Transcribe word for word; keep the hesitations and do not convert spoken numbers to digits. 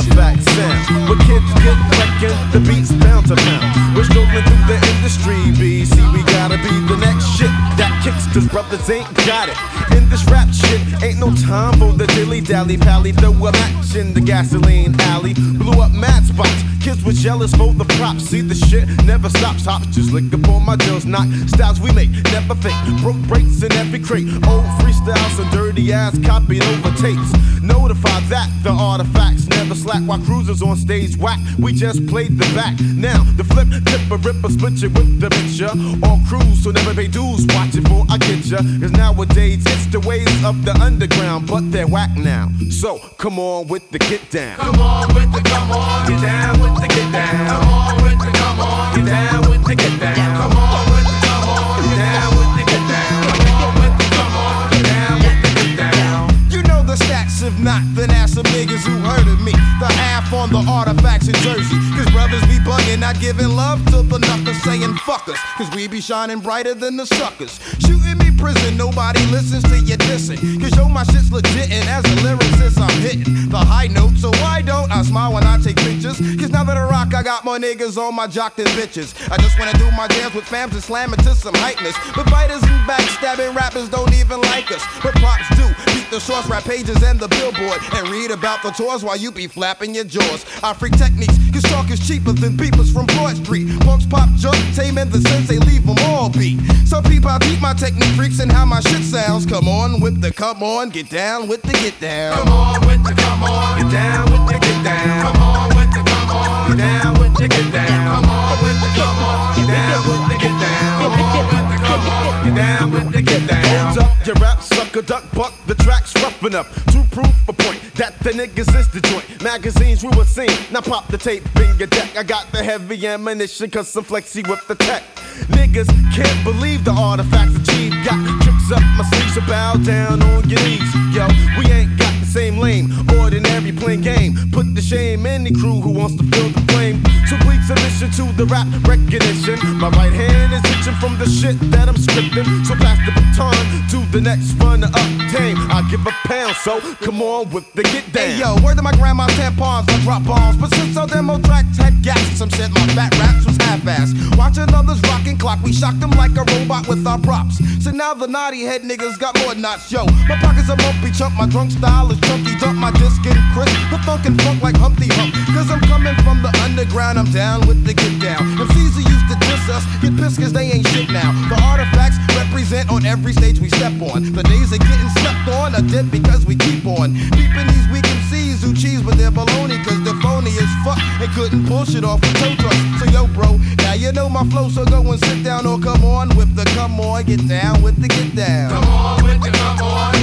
artifact sound. Where kids get wrecking, the beats pound to pound. We're strolling through the industry, B. See, we gotta be the next shit that kicks, cause brothers ain't got it. In this rap shit, ain't no time for the dilly-dally pally. Throw a match in the gasoline alley. Blew up mad spots, kids was jealous for the props. See, the shit never stops. Hops just lick up on my deals, knock styles we make, never fake. Broke breaks in every crate. Old freestyles and dirty ass copied over tapes. Notify that the artifacts never slack while cruisers on stage whack. We just played the back. Now the flip, tip a ripper, split you with the picture. On cruise, so never pay dues. Watch it for I get ya. Cause nowadays it's the ways of the underground, but they're whack now. So come on with the get down. Come on with the come on, get down with the get down. Come on with the come on, get down with the get down. Come on with the come on, get down with the get down. Come on with the come on, get down with the get down. You know the stats, if not, then ask some niggas who heard of me. The half on the artifacts in Jersey. Cause brothers be bugging, not giving love to the knuckers, saying fuck us. Cause we be shining brighter than the suckers. Shooting me prison, nobody listens to you dissing. Cause yo, my shit's legit, and as a lyricist, I'm hitting the high note. So why don't I smile when I take pictures? Cause now that I rock, I got more niggas on my jock than bitches. I just wanna do my dance with fams and slam it to some hypeness. But biters and backstabbing rappers don't even like us. But props do. Beat the source rap pages and the billboard. And read about the tours while you be flapping your jaws. I freak techniques, cause talk is cheaper than beepers from Broad Street. Punks pop junk, tame and the sensei leave them all beat. Some people I keep my technique freaks and how my shit sounds. Come on with the come on, get down with the get down. Come on with the come on, get down with the get down. Come on with the come on, get down with the get down. Come on with the come on, get down with the get down. Come on with the come on, get down with the get down. Hold up, your rap sucker, duck buck, the track's rough enough to prove a point that the niggas is the joint. Magazines we were seeing, now pop the tape in your deck. I got the heavy ammunition, cause I'm flexy with the tech. Niggas can't believe the artifacts achieved. Got tricks up my sleeves, so bow down on your knees. Yo, we ain't got the same lane, ordinary plain game. Put the shame in the crew who wants to feel the flame. So please submission to the rap recognition. My right hand is itching from the shit that I'm scripting. So pass the baton to the next runner up tame. I give a pound, so come on with the get down. Hey yo, word to my grandma's tampons, I drop bombs. But since our demo tracks had gaps, some shit my fat raps was half-assed. Watching others rockin' clock, we shocked them like a robot with our props. So now the naughty head niggas got more knots, yo. My pockets are lumpy chump, my drunk style is chunky dump, my disc and crisp, the funk and funk like Humpty Hump. Cause I'm coming from the underground, I'm down with the get down. M Cs who used to diss us, get pissed cause they ain't shit now. The artifacts represent on every stage we step on. The days of getting slept on are dead because we keep on peeping these weak M Cs who cheese with their baloney. Cause they're phony as fuck and couldn't bullshit off with tow trucks. So yo bro, now you know my flow, so go and sit down or come on with the come on, get down with the get down. Come on with the come on.